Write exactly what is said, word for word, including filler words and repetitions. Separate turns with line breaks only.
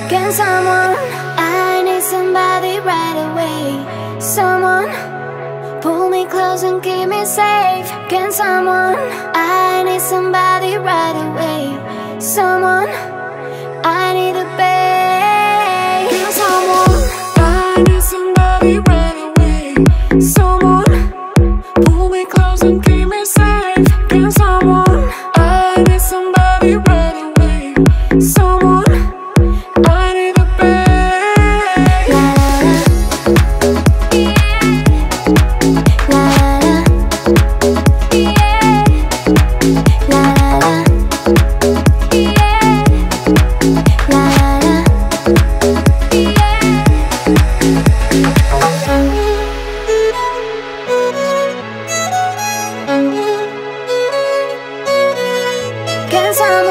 Can someone, I need somebody right away. Someone, pull me close and keep me safe. Can someone, I need somebody right away. Someone, I need a babe. Can someone, I need somebody right away. Someone, pull me close and keep me safe. Can someone, I need somebody right away. Someone, I need a babe. La la, yeah. La la, yeah. La la, yeah. Can someone